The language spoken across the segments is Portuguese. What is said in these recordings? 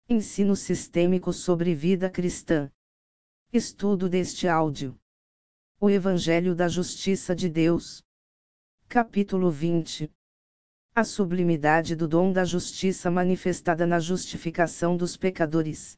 Ensino sistêmico sobre vida cristã. Estudo deste áudio. O Evangelho da Justiça de Deus. Capítulo 20. A sublimidade do dom da justiça manifestada na justificação dos pecadores.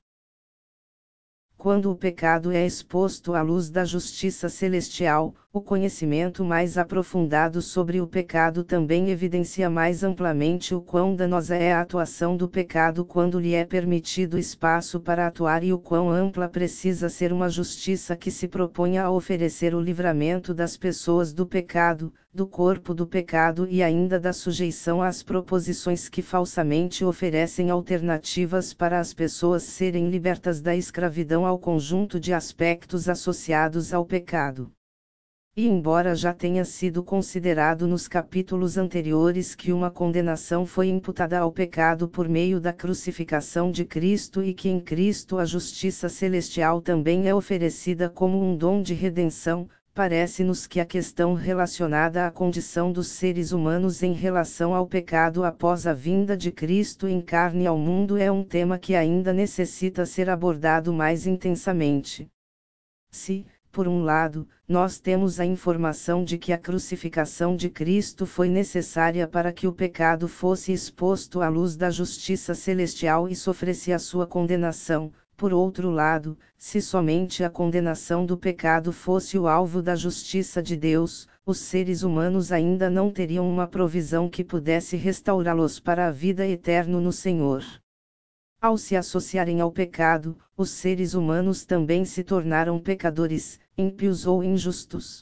Quando o pecado é exposto à luz da justiça celestial, o conhecimento mais aprofundado sobre o pecado também evidencia mais amplamente o quão danosa é a atuação do pecado quando lhe é permitido espaço para atuar e o quão ampla precisa ser uma justiça que se proponha a oferecer o livramento das pessoas do pecado, do corpo do pecado e ainda da sujeição às proposições que falsamente oferecem alternativas para as pessoas serem libertas da escravidão ao conjunto de aspectos associados ao pecado. E embora já tenha sido considerado nos capítulos anteriores que uma condenação foi imputada ao pecado por meio da crucificação de Cristo e que em Cristo a justiça celestial também é oferecida como um dom de redenção, parece-nos que a questão relacionada à condição dos seres humanos em relação ao pecado após a vinda de Cristo em carne ao mundo é um tema que ainda necessita ser abordado mais intensamente. Se, por um lado, nós temos a informação de que a crucificação de Cristo foi necessária para que o pecado fosse exposto à luz da justiça celestial e sofresse a sua condenação, por outro lado, se somente a condenação do pecado fosse o alvo da justiça de Deus, os seres humanos ainda não teriam uma provisão que pudesse restaurá-los para a vida eterna no Senhor. Ao se associarem ao pecado, os seres humanos também se tornaram pecadores, ímpios ou injustos.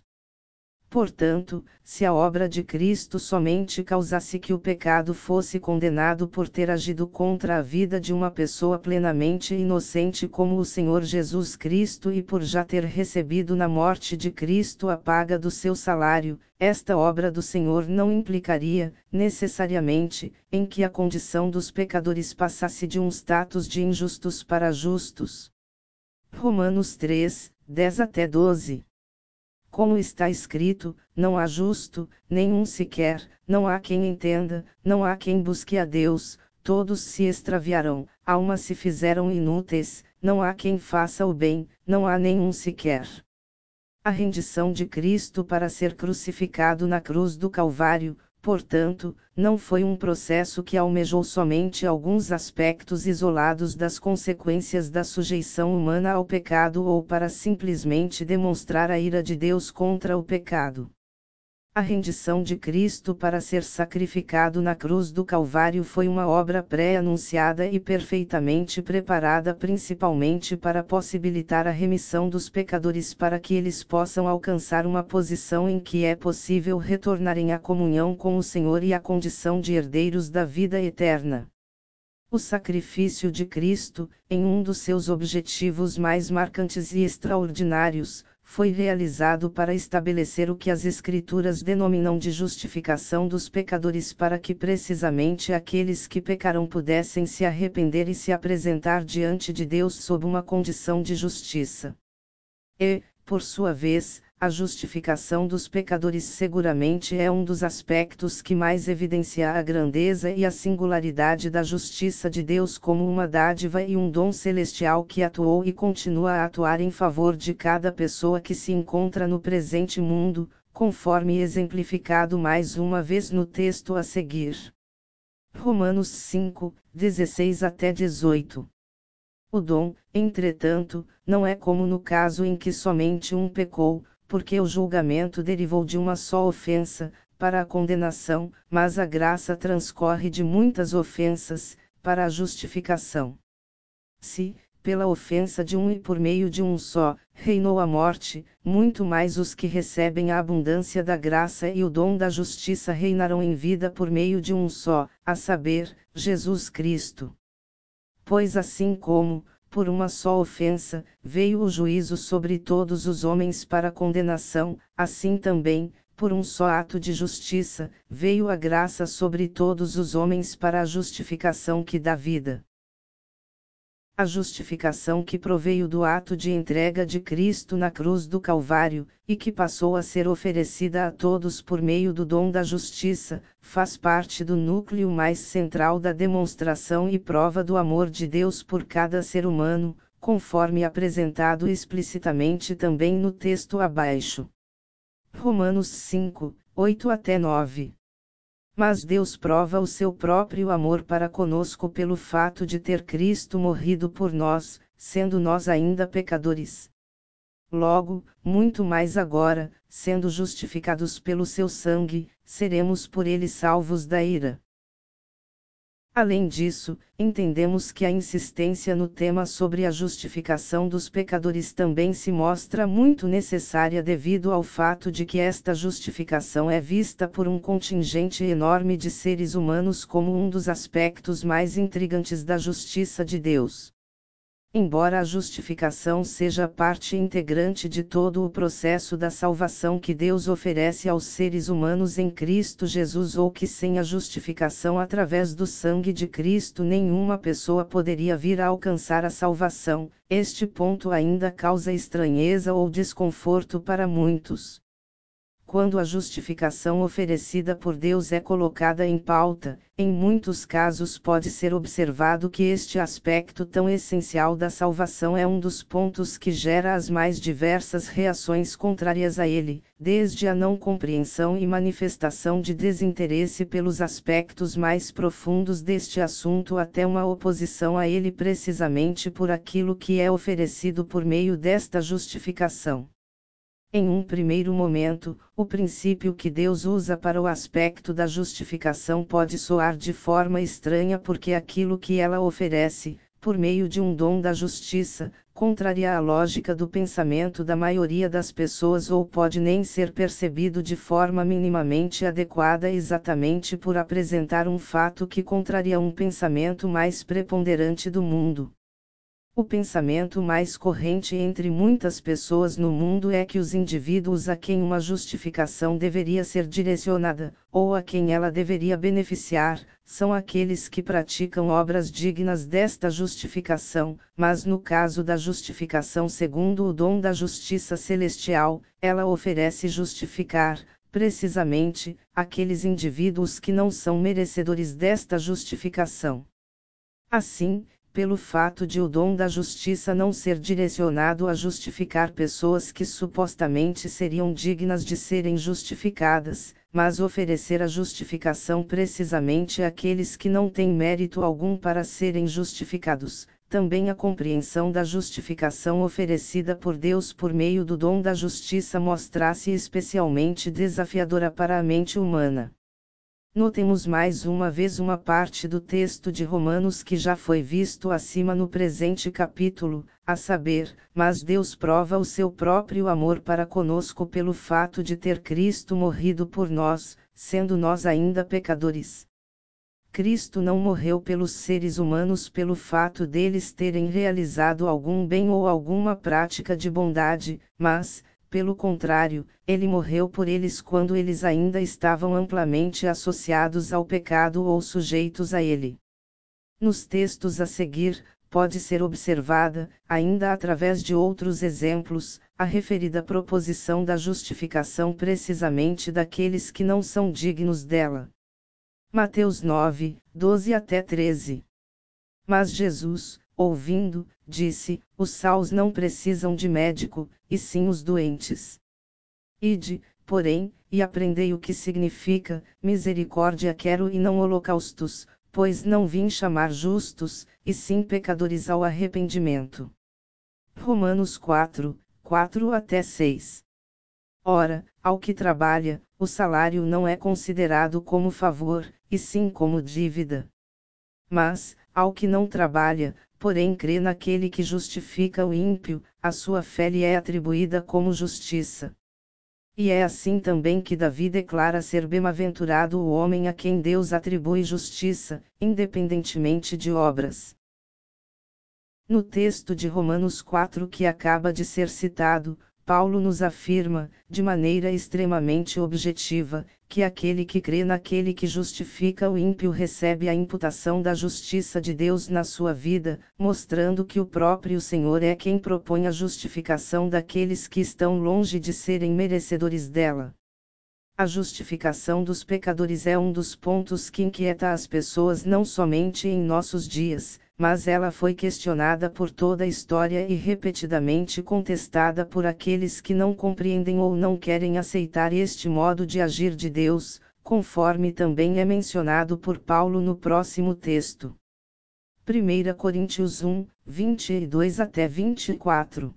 Portanto, se a obra de Cristo somente causasse que o pecado fosse condenado por ter agido contra a vida de uma pessoa plenamente inocente como o Senhor Jesus Cristo e por já ter recebido na morte de Cristo a paga do seu salário, esta obra do Senhor não implicaria, necessariamente, em que a condição dos pecadores passasse de um status de injustos para justos. Romanos 3, 10-12. Como está escrito, não há justo, nenhum sequer, não há quem entenda, não há quem busque a Deus, todos se extraviaram, almas se fizeram inúteis, não há quem faça o bem, não há nenhum sequer. A rendição de Cristo para ser crucificado na cruz do Calvário, portanto, não foi um processo que almejou somente alguns aspectos isolados das consequências da sujeição humana ao pecado ou para simplesmente demonstrar a ira de Deus contra o pecado. A rendição de Cristo para ser sacrificado na cruz do Calvário foi uma obra pré-anunciada e perfeitamente preparada principalmente para possibilitar a remissão dos pecadores para que eles possam alcançar uma posição em que é possível retornarem à comunhão com o Senhor e à condição de herdeiros da vida eterna. O sacrifício de Cristo, em um dos seus objetivos mais marcantes e extraordinários, foi realizado para estabelecer o que as Escrituras denominam de justificação dos pecadores para que precisamente aqueles que pecaram pudessem se arrepender e se apresentar diante de Deus sob uma condição de justiça. E, por sua vez, a justificação dos pecadores seguramente é um dos aspectos que mais evidencia a grandeza e a singularidade da justiça de Deus como uma dádiva e um dom celestial que atuou e continua a atuar em favor de cada pessoa que se encontra no presente mundo, conforme exemplificado mais uma vez no texto a seguir. Romanos 5, 16-18. O dom, entretanto, não é como no caso em que somente um pecou, porque o julgamento derivou de uma só ofensa, para a condenação, mas a graça transcorre de muitas ofensas, para a justificação. Se, pela ofensa de um e por meio de um só, reinou a morte, muito mais os que recebem a abundância da graça e o dom da justiça reinarão em vida por meio de um só, a saber, Jesus Cristo. Pois assim como, por uma só ofensa, veio o juízo sobre todos os homens para condenação, assim também, por um só ato de justiça, veio a graça sobre todos os homens para a justificação que dá vida. A justificação que proveio do ato de entrega de Cristo na cruz do Calvário, e que passou a ser oferecida a todos por meio do dom da justiça, faz parte do núcleo mais central da demonstração e prova do amor de Deus por cada ser humano, conforme apresentado explicitamente também no texto abaixo. Romanos 5, 8-9. Mas Deus prova o seu próprio amor para conosco pelo fato de ter Cristo morrido por nós, sendo nós ainda pecadores. Logo, muito mais agora, sendo justificados pelo seu sangue, seremos por ele salvos da ira. Além disso, entendemos que a insistência no tema sobre a justificação dos pecadores também se mostra muito necessária devido ao fato de que esta justificação é vista por um contingente enorme de seres humanos como um dos aspectos mais intrigantes da justiça de Deus. Embora a justificação seja parte integrante de todo o processo da salvação que Deus oferece aos seres humanos em Cristo Jesus, ou que sem a justificação através do sangue de Cristo nenhuma pessoa poderia vir a alcançar a salvação, este ponto ainda causa estranheza ou desconforto para muitos. Quando a justificação oferecida por Deus é colocada em pauta, em muitos casos pode ser observado que este aspecto tão essencial da salvação é um dos pontos que gera as mais diversas reações contrárias a ele, desde a não compreensão e manifestação de desinteresse pelos aspectos mais profundos deste assunto até uma oposição a ele precisamente por aquilo que é oferecido por meio desta justificação. Em um primeiro momento, o princípio que Deus usa para o aspecto da justificação pode soar de forma estranha porque aquilo que ela oferece, por meio de um dom da justiça, contraria a lógica do pensamento da maioria das pessoas ou pode nem ser percebido de forma minimamente adequada exatamente por apresentar um fato que contraria um pensamento mais preponderante do mundo. O pensamento mais corrente entre muitas pessoas no mundo é que os indivíduos a quem uma justificação deveria ser direcionada, ou a quem ela deveria beneficiar, são aqueles que praticam obras dignas desta justificação, mas no caso da justificação segundo o dom da justiça celestial, ela oferece justificar, precisamente, aqueles indivíduos que não são merecedores desta justificação. Assim, pelo fato de o dom da justiça não ser direcionado a justificar pessoas que supostamente seriam dignas de serem justificadas, mas oferecer a justificação precisamente àqueles que não têm mérito algum para serem justificados, também a compreensão da justificação oferecida por Deus por meio do dom da justiça mostra-se especialmente desafiadora para a mente humana. Notemos mais uma vez uma parte do texto de Romanos que já foi visto acima no presente capítulo, a saber, mas Deus prova o seu próprio amor para conosco pelo fato de ter Cristo morrido por nós, sendo nós ainda pecadores. Cristo não morreu pelos seres humanos pelo fato deles terem realizado algum bem ou alguma prática de bondade, mas, pelo contrário, ele morreu por eles quando eles ainda estavam amplamente associados ao pecado ou sujeitos a ele. Nos textos a seguir, pode ser observada, ainda através de outros exemplos, a referida proposição da justificação precisamente daqueles que não são dignos dela. Mateus 9, 12-13. Mas Jesus, ouvindo, disse: os sãos não precisam de médico, e sim os doentes. Ide, porém, e aprendei o que significa: misericórdia quero e não holocaustos, pois não vim chamar justos, e sim pecadores ao arrependimento. Romanos 4, 4-6. Ora, ao que trabalha, o salário não é considerado como favor, e sim como dívida. Mas, ao que não trabalha, porém crê naquele que justifica o ímpio, a sua fé lhe é atribuída como justiça. E é assim também que Davi declara ser bem-aventurado o homem a quem Deus atribui justiça, independentemente de obras. No texto de Romanos 4 que acaba de ser citado, Paulo nos afirma, de maneira extremamente objetiva, que aquele que crê naquele que justifica o ímpio recebe a imputação da justiça de Deus na sua vida, mostrando que o próprio Senhor é quem propõe a justificação daqueles que estão longe de serem merecedores dela. A justificação dos pecadores é um dos pontos que inquieta as pessoas não somente em nossos dias, mas ela foi questionada por toda a história e repetidamente contestada por aqueles que não compreendem ou não querem aceitar este modo de agir de Deus, conforme também é mencionado por Paulo no próximo texto. 1 Coríntios 1, 22 até 24.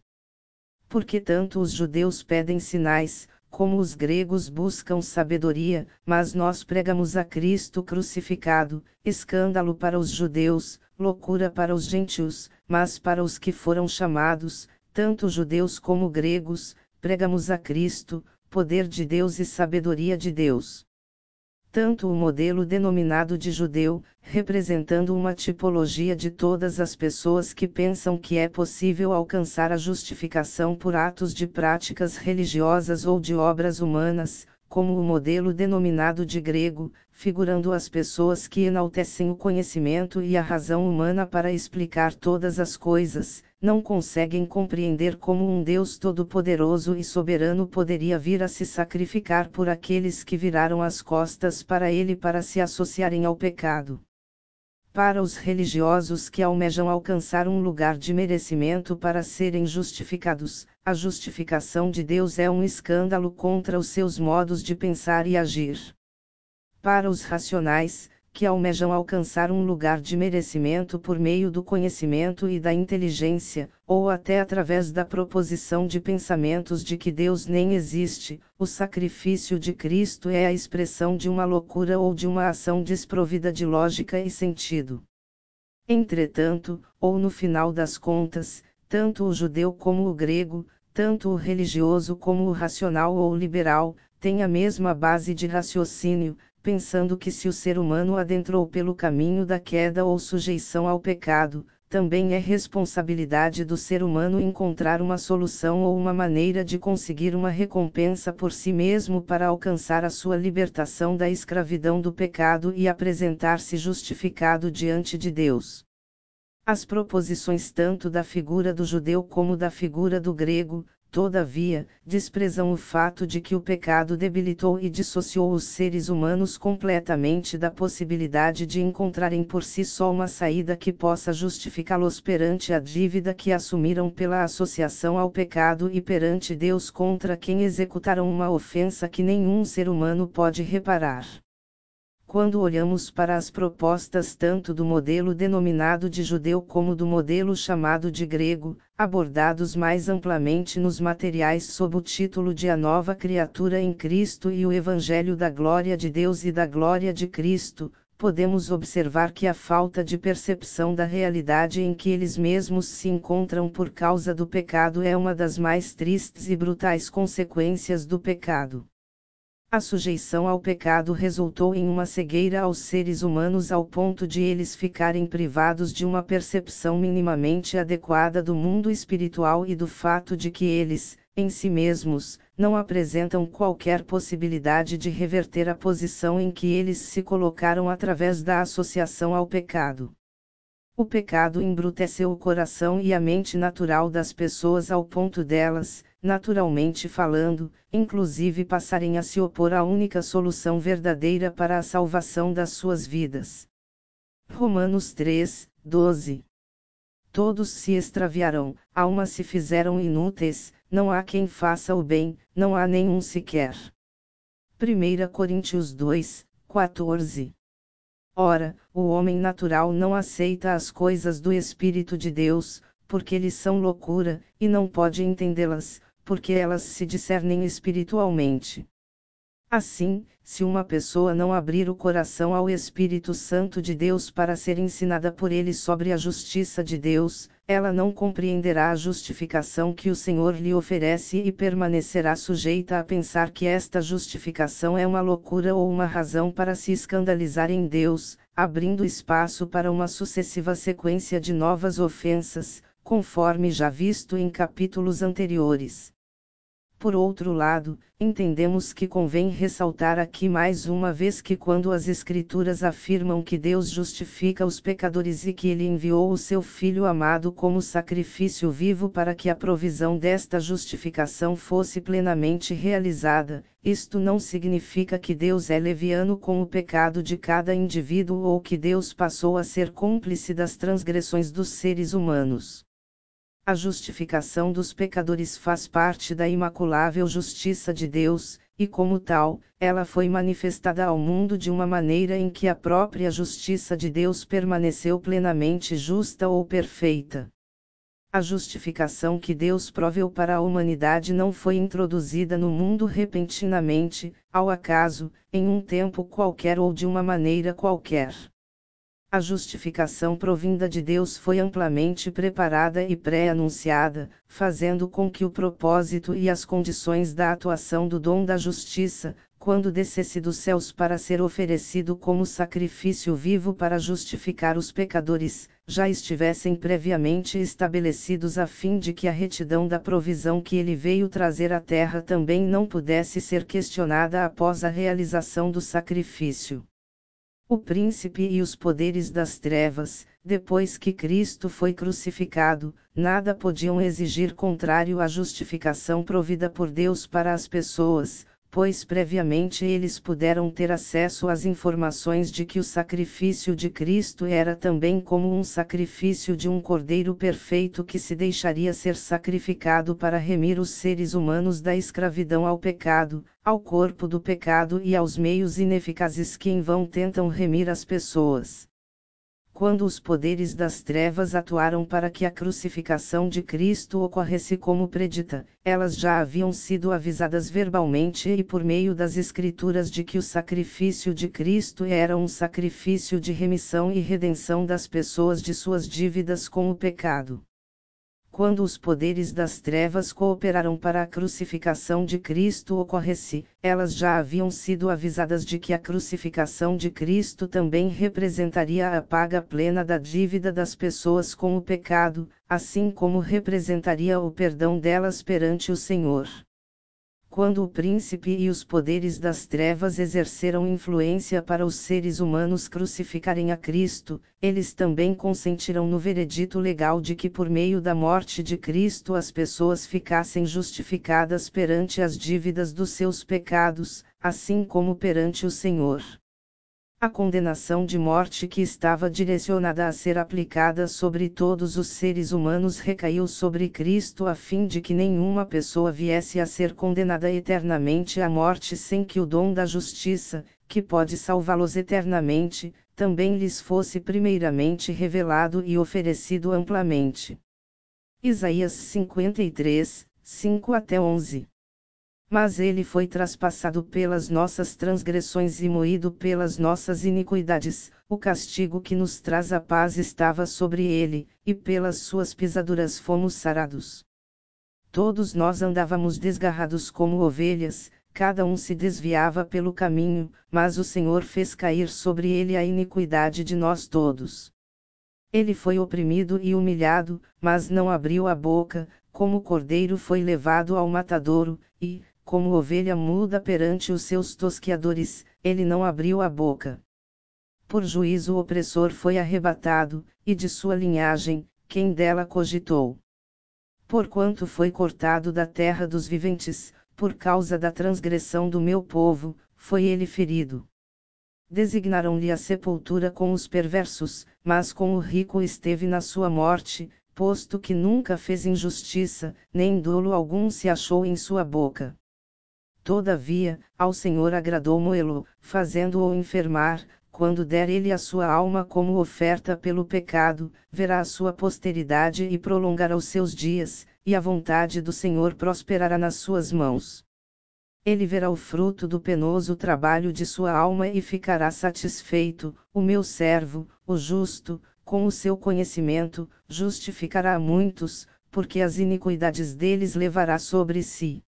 Porque tanto os judeus pedem sinais, como os gregos buscam sabedoria, mas nós pregamos a Cristo crucificado, escândalo para os judeus, loucura para os gentios, mas para os que foram chamados, tanto judeus como gregos, pregamos a Cristo, poder de Deus e sabedoria de Deus. Tanto o modelo denominado de judeu, representando uma tipologia de todas as pessoas que pensam que é possível alcançar a justificação por atos de práticas religiosas ou de obras humanas, como o modelo denominado de grego, figurando as pessoas que enaltecem o conhecimento e a razão humana para explicar todas as coisas, não conseguem compreender como um Deus todo-poderoso e soberano poderia vir a se sacrificar por aqueles que viraram as costas para ele para se associarem ao pecado. Para os religiosos que almejam alcançar um lugar de merecimento para serem justificados, a justificação de Deus é um escândalo contra os seus modos de pensar e agir. Para os racionais, que almejam alcançar um lugar de merecimento por meio do conhecimento e da inteligência, ou até através da proposição de pensamentos de que Deus nem existe, o sacrifício de Cristo é a expressão de uma loucura ou de uma ação desprovida de lógica e sentido. Entretanto, ou no final das contas, tanto o judeu como o grego, tanto o religioso como o racional ou liberal, têm a mesma base de raciocínio, pensando que se o ser humano adentrou pelo caminho da queda ou sujeição ao pecado, também é responsabilidade do ser humano encontrar uma solução ou uma maneira de conseguir uma recompensa por si mesmo para alcançar a sua libertação da escravidão do pecado e apresentar-se justificado diante de Deus. As proposições tanto da figura do judeu como da figura do grego, todavia, desprezam o fato de que o pecado debilitou e dissociou os seres humanos completamente da possibilidade de encontrarem por si só uma saída que possa justificá-los perante a dívida que assumiram pela associação ao pecado e perante Deus contra quem executaram uma ofensa que nenhum ser humano pode reparar. Quando olhamos para as propostas tanto do modelo denominado de judeu como do modelo chamado de grego, abordados mais amplamente nos materiais sob o título de A Nova Criatura em Cristo e o Evangelho da Glória de Deus e da Glória de Cristo, podemos observar que a falta de percepção da realidade em que eles mesmos se encontram por causa do pecado é uma das mais tristes e brutais consequências do pecado. A sujeição ao pecado resultou em uma cegueira aos seres humanos ao ponto de eles ficarem privados de uma percepção minimamente adequada do mundo espiritual e do fato de que eles, em si mesmos, não apresentam qualquer possibilidade de reverter a posição em que eles se colocaram através da associação ao pecado. O pecado embruteceu o coração e a mente natural das pessoas ao ponto delas, naturalmente falando, inclusive passarem a se opor à única solução verdadeira para a salvação das suas vidas. Romanos 3, 12. Todos se extraviaram, almas se fizeram inúteis, não há quem faça o bem, não há nenhum sequer. 1 Coríntios 2, 14. Ora, o homem natural não aceita as coisas do Espírito de Deus, porque lhes são loucura, e não pode entendê-las, porque elas se discernem espiritualmente. Assim, se uma pessoa não abrir o coração ao Espírito Santo de Deus para ser ensinada por ele sobre a justiça de Deus, ela não compreenderá a justificação que o Senhor lhe oferece e permanecerá sujeita a pensar que esta justificação é uma loucura ou uma razão para se escandalizar em Deus, abrindo espaço para uma sucessiva sequência de novas ofensas, conforme já visto em capítulos anteriores. Por outro lado, entendemos que convém ressaltar aqui mais uma vez que quando as Escrituras afirmam que Deus justifica os pecadores e que Ele enviou o seu Filho amado como sacrifício vivo para que a provisão desta justificação fosse plenamente realizada, isto não significa que Deus é leviano com o pecado de cada indivíduo ou que Deus passou a ser cúmplice das transgressões dos seres humanos. A justificação dos pecadores faz parte da imaculável justiça de Deus, e como tal, ela foi manifestada ao mundo de uma maneira em que a própria justiça de Deus permaneceu plenamente justa ou perfeita. A justificação que Deus proveu para a humanidade não foi introduzida no mundo repentinamente, ao acaso, em um tempo qualquer ou de uma maneira qualquer. A justificação provinda de Deus foi amplamente preparada e pré-anunciada, fazendo com que o propósito e as condições da atuação do dom da justiça, quando descesse dos céus para ser oferecido como sacrifício vivo para justificar os pecadores, já estivessem previamente estabelecidos a fim de que a retidão da provisão que ele veio trazer à terra também não pudesse ser questionada após a realização do sacrifício. O príncipe e os poderes das trevas, depois que Cristo foi crucificado, nada podiam exigir contrário à justificação provida por Deus para as pessoas, pois previamente eles puderam ter acesso às informações de que o sacrifício de Cristo era também como um sacrifício de um cordeiro perfeito que se deixaria ser sacrificado para remir os seres humanos da escravidão ao pecado, ao corpo do pecado e aos meios ineficazes que em vão tentam remir as pessoas. Quando os poderes das trevas atuaram para que a crucificação de Cristo ocorresse como predita, elas já haviam sido avisadas verbalmente e por meio das Escrituras de que o sacrifício de Cristo era um sacrifício de remissão e redenção das pessoas de suas dívidas com o pecado. Quando os poderes das trevas cooperaram para a crucificação de Cristo ocorresse, elas já haviam sido avisadas de que a crucificação de Cristo também representaria a paga plena da dívida das pessoas com o pecado, assim como representaria o perdão delas perante o Senhor. Quando o príncipe e os poderes das trevas exerceram influência para os seres humanos crucificarem a Cristo, eles também consentiram no veredito legal de que por meio da morte de Cristo as pessoas ficassem justificadas perante as dívidas dos seus pecados, assim como perante o Senhor. A condenação de morte que estava direcionada a ser aplicada sobre todos os seres humanos recaiu sobre Cristo a fim de que nenhuma pessoa viesse a ser condenada eternamente à morte sem que o dom da justiça, que pode salvá-los eternamente, também lhes fosse primeiramente revelado e oferecido amplamente. Isaías 53, 5-11. Mas ele foi traspassado pelas nossas transgressões e moído pelas nossas iniquidades, o castigo que nos traz a paz estava sobre ele, e pelas suas pisaduras fomos sarados. Todos nós andávamos desgarrados como ovelhas, cada um se desviava pelo caminho, mas o Senhor fez cair sobre ele a iniquidade de nós todos. Ele foi oprimido e humilhado, mas não abriu a boca, como cordeiro foi levado ao matadouro, e, como ovelha muda perante os seus tosqueadores, ele não abriu a boca. Por juízo o opressor foi arrebatado, e de sua linhagem, quem dela cogitou? Porquanto foi cortado da terra dos viventes, por causa da transgressão do meu povo, foi ele ferido. Designaram-lhe a sepultura com os perversos, mas com o rico esteve na sua morte, posto que nunca fez injustiça, nem dolo algum se achou em sua boca. Todavia, ao Senhor agradou moê-lo, fazendo-o enfermar, quando der ele a sua alma como oferta pelo pecado, verá a sua posteridade e prolongará os seus dias, e a vontade do Senhor prosperará nas suas mãos. Ele verá o fruto do penoso trabalho de sua alma e ficará satisfeito, o meu servo, o justo, com o seu conhecimento, justificará a muitos, porque as iniquidades deles levará sobre si.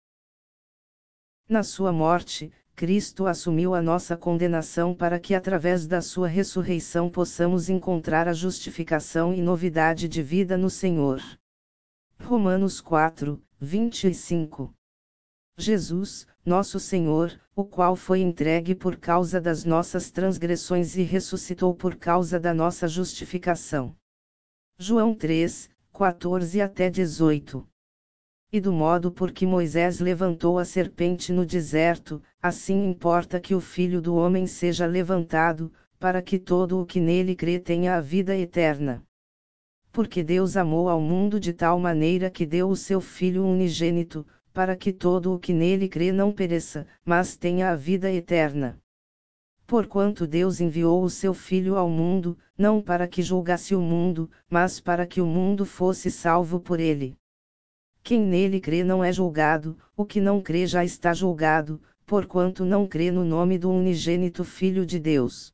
Na sua morte, Cristo assumiu a nossa condenação para que através da sua ressurreição possamos encontrar a justificação e novidade de vida no Senhor. Romanos 4, 25. Jesus, nosso Senhor, o qual foi entregue por causa das nossas transgressões e ressuscitou por causa da nossa justificação. João 3, 14 até 18. E do modo por que Moisés levantou a serpente no deserto, assim importa que o Filho do Homem seja levantado, para que todo o que nele crê tenha a vida eterna. Porque Deus amou ao mundo de tal maneira que deu o seu Filho unigênito, para que todo o que nele crê não pereça, mas tenha a vida eterna. Porquanto Deus enviou o seu Filho ao mundo, não para que julgasse o mundo, mas para que o mundo fosse salvo por ele. Quem nele crê não é julgado, o que não crê já está julgado, porquanto não crê no nome do unigênito Filho de Deus.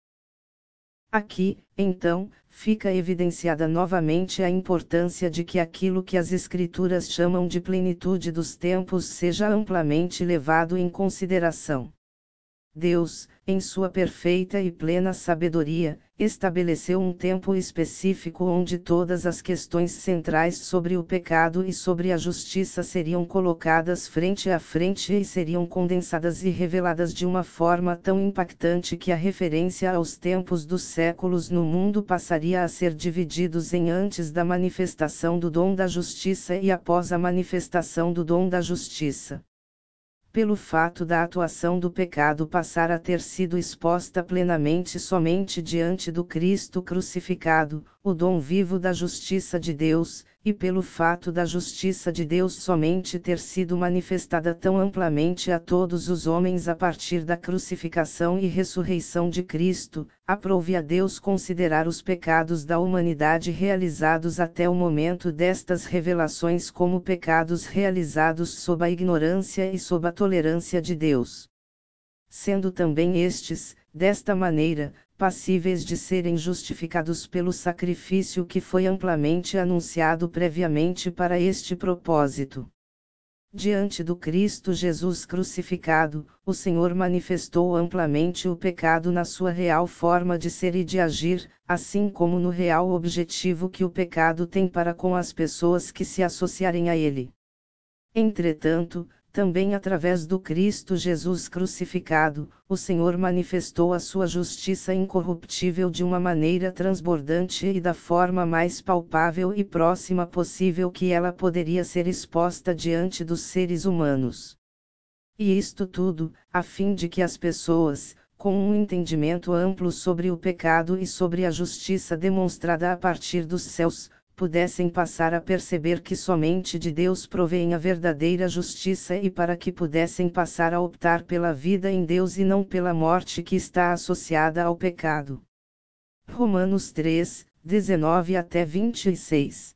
Aqui, então, fica evidenciada novamente a importância de que aquilo que as Escrituras chamam de plenitude dos tempos seja amplamente levado em consideração. Deus, em sua perfeita e plena sabedoria, estabeleceu um tempo específico onde todas as questões centrais sobre o pecado e sobre a justiça seriam colocadas frente a frente e seriam condensadas e reveladas de uma forma tão impactante que a referência aos tempos dos séculos no mundo passaria a ser divididos em antes da manifestação do dom da justiça e após a manifestação do dom da justiça. Pelo fato da atuação do pecado passar a ter sido exposta plenamente somente diante do Cristo crucificado, o dom vivo da justiça de Deus, e pelo fato da justiça de Deus somente ter sido manifestada tão amplamente a todos os homens a partir da crucificação e ressurreição de Cristo, aprove a Deus considerar os pecados da humanidade realizados até o momento destas revelações como pecados realizados sob a ignorância e sob a tolerância de Deus. Sendo também estes, desta maneira, passíveis de serem justificados pelo sacrifício que foi amplamente anunciado previamente para este propósito. Diante do Cristo Jesus crucificado, o Senhor manifestou amplamente o pecado na sua real forma de ser e de agir, assim como no real objetivo que o pecado tem para com as pessoas que se associarem a ele. Entretanto, também através do Cristo Jesus crucificado, o Senhor manifestou a sua justiça incorruptível de uma maneira transbordante e da forma mais palpável e próxima possível que ela poderia ser exposta diante dos seres humanos. E isto tudo, a fim de que as pessoas, com um entendimento amplo sobre o pecado e sobre a justiça demonstrada a partir dos céus, pudessem passar a perceber que somente de Deus provém a verdadeira justiça e para que pudessem passar a optar pela vida em Deus e não pela morte que está associada ao pecado. Romanos 3, 19 até 26.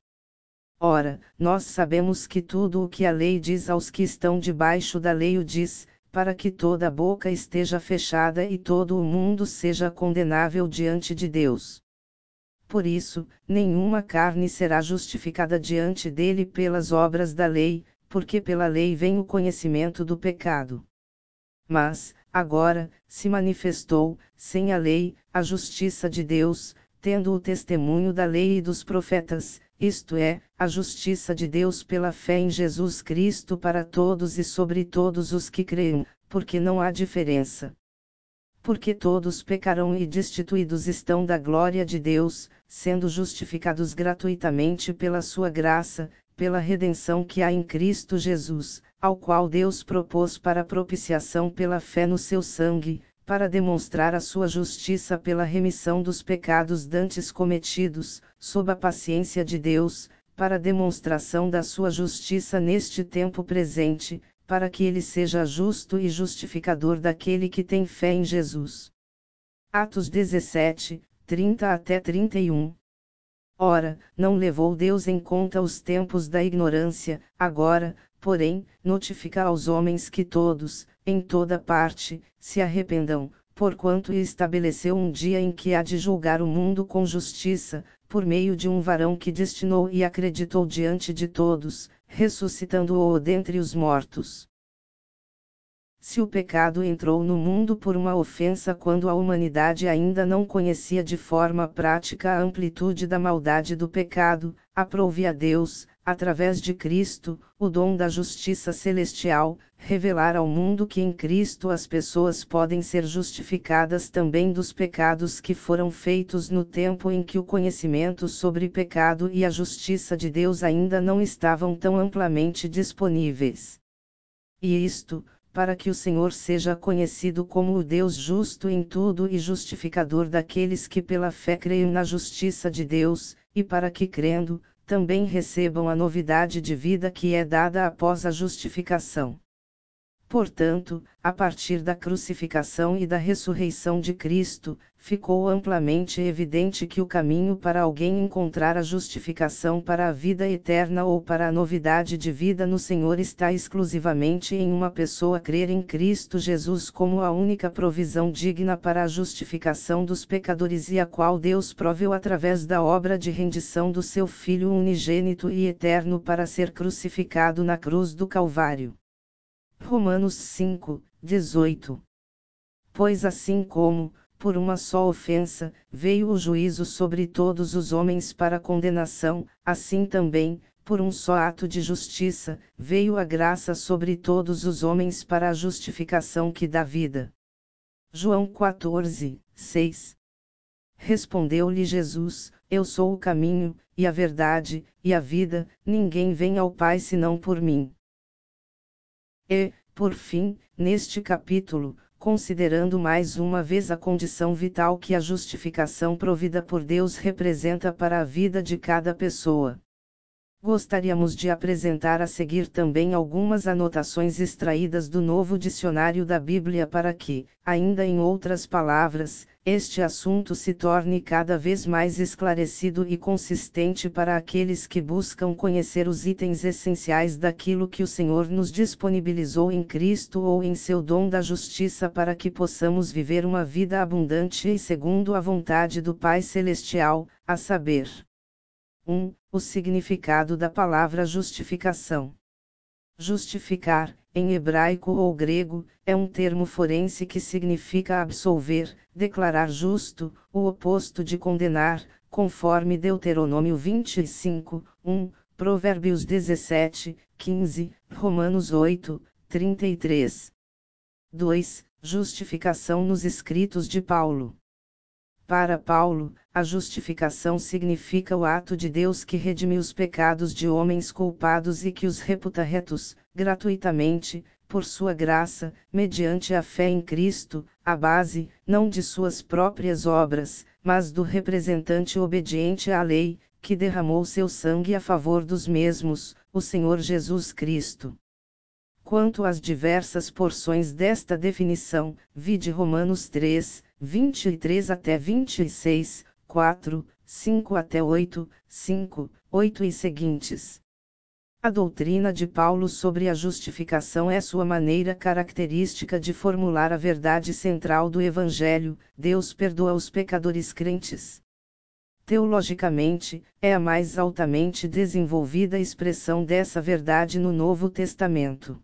Ora, nós sabemos que tudo o que a lei diz aos que estão debaixo da lei o diz, para que toda a boca esteja fechada e todo o mundo seja condenável diante de Deus. Por isso, nenhuma carne será justificada diante dele pelas obras da lei, porque pela lei vem o conhecimento do pecado. Mas, agora, se manifestou, sem a lei, a justiça de Deus, tendo o testemunho da lei e dos profetas, isto é, a justiça de Deus pela fé em Jesus Cristo para todos e sobre todos os que creem, porque não há diferença. Porque todos pecaram e destituídos estão da glória de Deus, sendo justificados gratuitamente pela sua graça, pela redenção que há em Cristo Jesus, ao qual Deus propôs para propiciação pela fé no seu sangue, para demonstrar a sua justiça pela remissão dos pecados dantes cometidos, sob a paciência de Deus, para demonstração da sua justiça neste tempo presente, para que ele seja justo e justificador daquele que tem fé em Jesus. Atos 17, 30 até 31. Ora, não levou Deus em conta os tempos da ignorância, agora, porém, notifica aos homens que todos, em toda parte, se arrependam, porquanto estabeleceu um dia em que há de julgar o mundo com justiça, por meio de um varão que destinou e acreditou diante de todos, ressuscitando-o dentre os mortos. Se o pecado entrou no mundo por uma ofensa quando a humanidade ainda não conhecia de forma prática a amplitude da maldade do pecado, aprove a Deus, através de Cristo, o dom da justiça celestial, revelar ao mundo que em Cristo as pessoas podem ser justificadas também dos pecados que foram feitos no tempo em que o conhecimento sobre pecado e a justiça de Deus ainda não estavam tão amplamente disponíveis. E isto, para que o Senhor seja conhecido como o Deus justo em tudo e justificador daqueles que pela fé creem na justiça de Deus, e para que crendo, também recebam a novidade de vida que é dada após a justificação. Portanto, a partir da crucificação e da ressurreição de Cristo, ficou amplamente evidente que o caminho para alguém encontrar a justificação para a vida eterna ou para a novidade de vida no Senhor está exclusivamente em uma pessoa crer em Cristo Jesus como a única provisão digna para a justificação dos pecadores e a qual Deus proveu através da obra de rendição do seu Filho unigênito e eterno para ser crucificado na cruz do Calvário. Romanos 5, 18. Pois assim como, por uma só ofensa, veio o juízo sobre todos os homens para condenação, assim também, por um só ato de justiça, veio a graça sobre todos os homens para a justificação que dá vida. João 14, 6. Respondeu-lhe Jesus: Eu sou o caminho, e a verdade, e a vida, ninguém vem ao Pai senão por mim. E, por fim, neste capítulo, considerando mais uma vez a condição vital que a justificação provida por Deus representa para a vida de cada pessoa, gostaríamos de apresentar a seguir também algumas anotações extraídas do Novo Dicionário da Bíblia para que, ainda em outras palavras, este assunto se torne cada vez mais esclarecido e consistente para aqueles que buscam conhecer os itens essenciais daquilo que o Senhor nos disponibilizou em Cristo ou em seu dom da justiça para que possamos viver uma vida abundante e segundo a vontade do Pai Celestial, a saber. 1. O significado da palavra justificação. Justificar, em hebraico ou grego, é um termo forense que significa absolver, declarar justo, o oposto de condenar, conforme Deuteronômio 25, 1, Provérbios 17, 15, Romanos 8, 33. 2. Justificação nos escritos de Paulo. Para Paulo, a justificação significa o ato de Deus que redime os pecados de homens culpados e que os reputa retos, gratuitamente, por sua graça, mediante a fé em Cristo, a base, não de suas próprias obras, mas do representante obediente à lei, que derramou seu sangue a favor dos mesmos, o Senhor Jesus Cristo. Quanto às diversas porções desta definição, vide Romanos 3, 23 até 26, 4, 5 até 8, 5, 8 e seguintes. A doutrina de Paulo sobre a justificação é sua maneira característica de formular a verdade central do Evangelho: Deus perdoa os pecadores crentes. Teologicamente, é a mais altamente desenvolvida expressão dessa verdade no Novo Testamento.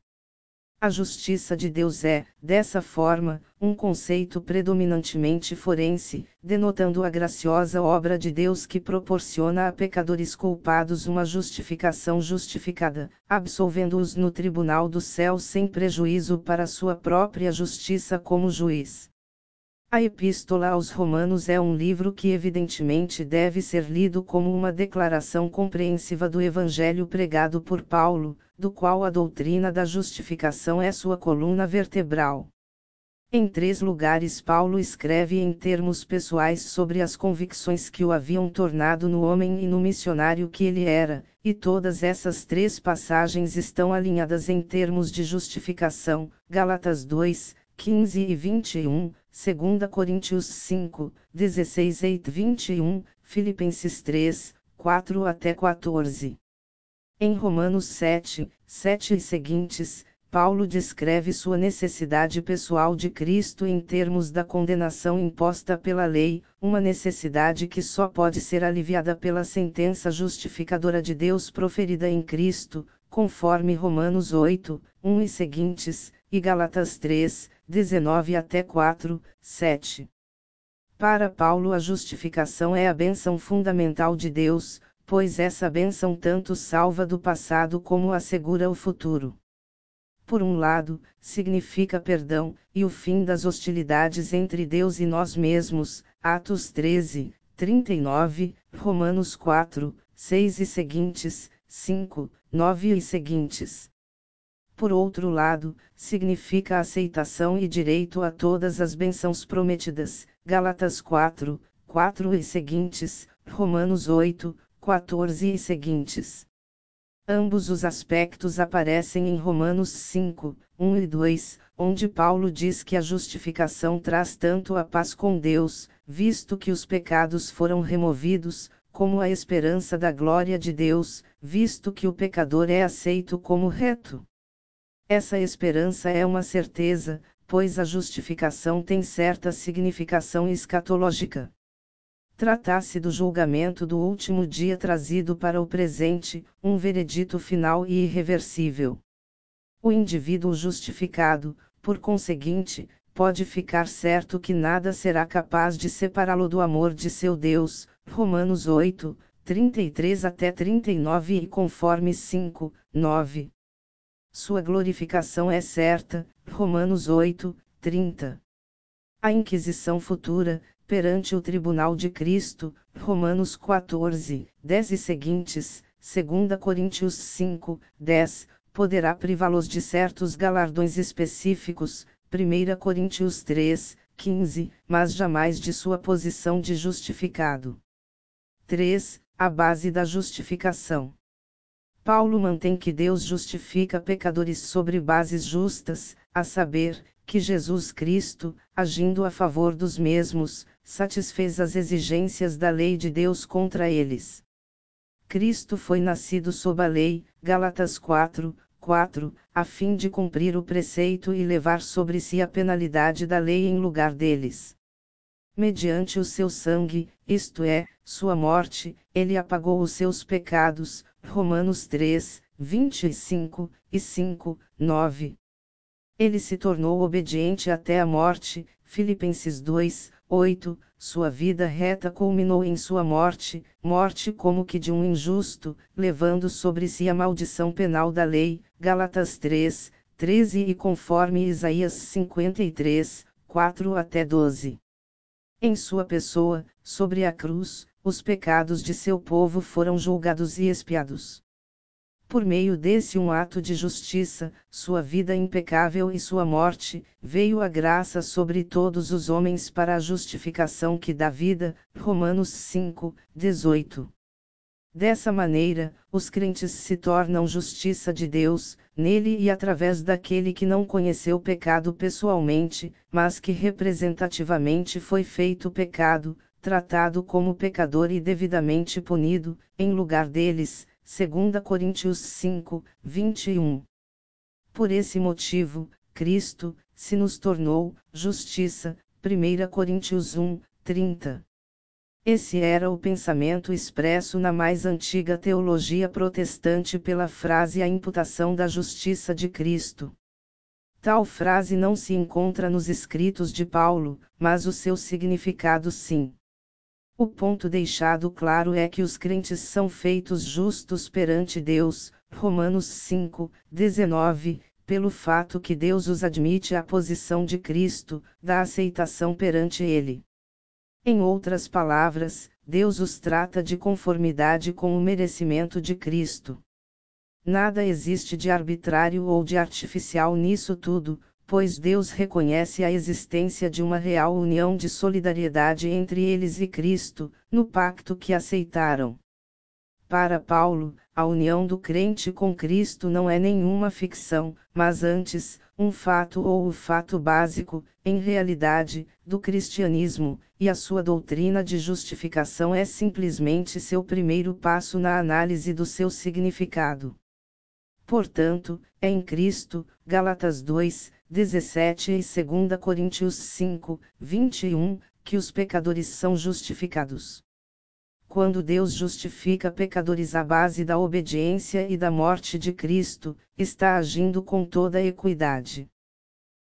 A justiça de Deus é, dessa forma, um conceito predominantemente forense, denotando a graciosa obra de Deus que proporciona a pecadores culpados uma justificação justificada, absolvendo-os no tribunal do céu sem prejuízo para sua própria justiça como juiz. A Epístola aos Romanos é um livro que evidentemente deve ser lido como uma declaração compreensiva do Evangelho pregado por Paulo, do qual a doutrina da justificação é sua coluna vertebral. Em 3 lugares Paulo escreve em termos pessoais sobre as convicções que o haviam tornado no homem e no missionário que ele era, e todas essas 3 passagens estão alinhadas em termos de justificação: Gálatas 2, 15 e 21, 2 Coríntios 5, 16 e 21, Filipenses 3, 4 até 14. Em Romanos 7, 7 e seguintes, Paulo descreve sua necessidade pessoal de Cristo em termos da condenação imposta pela lei, uma necessidade que só pode ser aliviada pela sentença justificadora de Deus proferida em Cristo, conforme Romanos 8, 1 e seguintes, e Gálatas 3, 19 até 4, 7. Para Paulo, a justificação é a bênção fundamental de Deus, pois essa bênção tanto salva do passado como assegura o futuro. Por um lado, significa perdão, e o fim das hostilidades entre Deus e nós mesmos, Atos 13, 39, Romanos 4, 6 e seguintes, 5, 9 e seguintes. Por outro lado, significa aceitação e direito a todas as bênçãos prometidas, Gálatas 4, 4 e seguintes, Romanos 8, 14 e seguintes. Ambos os aspectos aparecem em Romanos 5, 1 e 2, onde Paulo diz que a justificação traz tanto a paz com Deus, visto que os pecados foram removidos, como a esperança da glória de Deus, visto que o pecador é aceito como reto. Essa esperança é uma certeza, pois a justificação tem certa significação escatológica. Trata-se do julgamento do último dia trazido para o presente, um veredito final e irreversível. O indivíduo justificado, por conseguinte, pode ficar certo que nada será capaz de separá-lo do amor de seu Deus, Romanos 8, 33 até 39 e conforme 5, 9. Sua glorificação é certa, Romanos 8, 30. A inquisição futura, perante o tribunal de Cristo, Romanos 14, 10 e seguintes, 2 Coríntios 5, 10, poderá privá-los de certos galardões específicos, 1 Coríntios 3, 15, mas jamais de sua posição de justificado. 3. A base da justificação. Paulo mantém que Deus justifica pecadores sobre bases justas, a saber, que Jesus Cristo, agindo a favor dos mesmos, satisfez as exigências da lei de Deus contra eles. Cristo foi nascido sob a lei, Gálatas 4, 4, a fim de cumprir o preceito e levar sobre si a penalidade da lei em lugar deles. Mediante o seu sangue, isto é, sua morte, ele apagou os seus pecados, Romanos 3, 25, e 5, 9. Ele se tornou obediente até a morte, Filipenses 2, 8, sua vida reta culminou em sua morte, morte como que de um injusto, levando sobre si a maldição penal da lei, Gálatas 3, 13 e conforme Isaías 53, 4 até 12. Em sua pessoa, sobre a cruz, os pecados de seu povo foram julgados e expiados. Por meio desse um ato de justiça, sua vida impecável e sua morte, veio a graça sobre todos os homens para a justificação que dá vida, Romanos 5, 18. Dessa maneira, os crentes se tornam justiça de Deus, nele e através daquele que não conheceu pecado pessoalmente, mas que representativamente foi feito pecado, tratado como pecador e devidamente punido, em lugar deles, 2 Coríntios 5, 21. Por esse motivo, Cristo, se nos tornou, justiça, 1 Coríntios 1, 30. Esse era o pensamento expresso na mais antiga teologia protestante pela frase a imputação da justiça de Cristo. Tal frase não se encontra nos escritos de Paulo, mas o seu significado sim. O ponto deixado claro é que os crentes são feitos justos perante Deus, Romanos 5, 19, pelo fato que Deus os admite à posição de Cristo, da aceitação perante Ele. Em outras palavras, Deus os trata de conformidade com o merecimento de Cristo. Nada existe de arbitrário ou de artificial nisso tudo, pois Deus reconhece a existência de uma real união de solidariedade entre eles e Cristo, no pacto que aceitaram. Para Paulo, a união do crente com Cristo não é nenhuma ficção, mas antes, um fato ou o fato básico, em realidade, do cristianismo, e a sua doutrina de justificação é simplesmente seu primeiro passo na análise do seu significado. Portanto, é em Cristo, Gálatas 2, 17 e 2 Coríntios 5, 21, que os pecadores são justificados. Quando Deus justifica pecadores à base da obediência e da morte de Cristo, está agindo com toda a equidade.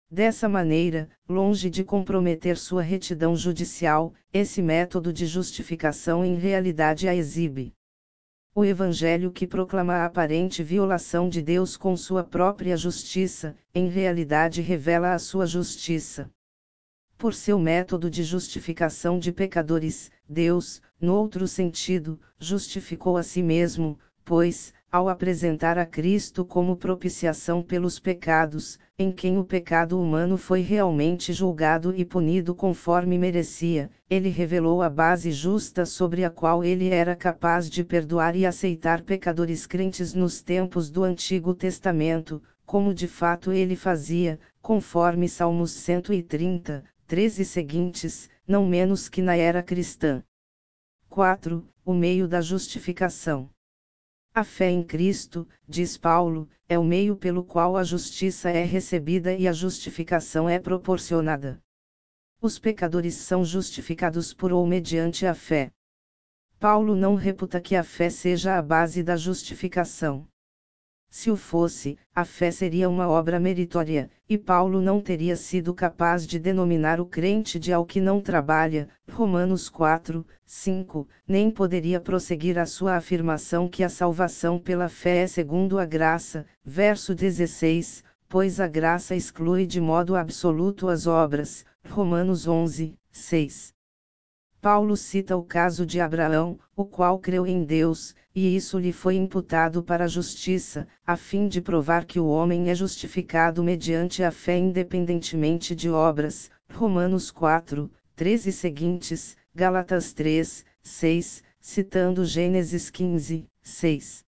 Dessa maneira, longe de comprometer sua retidão judicial, esse método de justificação em realidade a exibe. O Evangelho que proclama a aparente violação de Deus com sua própria justiça, em realidade revela a sua justiça. Por seu método de justificação de pecadores, Deus, no outro sentido, justificou a si mesmo, pois, ao apresentar a Cristo como propiciação pelos pecados, em quem o pecado humano foi realmente julgado e punido conforme merecia, ele revelou a base justa sobre a qual ele era capaz de perdoar e aceitar pecadores crentes nos tempos do Antigo Testamento, como de fato ele fazia, conforme Salmos 130, 13 seguintes, não menos que na era cristã. 4. O meio da justificação. A fé em Cristo, diz Paulo, é o meio pelo qual a justiça é recebida e a justificação é proporcionada. Os pecadores são justificados por ou mediante a fé. Paulo não reputa que a fé seja a base da justificação. Se o fosse, a fé seria uma obra meritória, e Paulo não teria sido capaz de denominar o crente de ao que não trabalha, Romanos 4, 5, nem poderia prosseguir a sua afirmação que a salvação pela fé é segundo a graça, verso 16, pois a graça exclui de modo absoluto as obras, Romanos 11, 6. Paulo cita o caso de Abraão, o qual creu em Deus, e isso lhe foi imputado para a justiça, a fim de provar que o homem é justificado mediante a fé independentemente de obras, Romanos 4, 13 seguintes, Gálatas 3, 6, citando Gênesis 15, 6.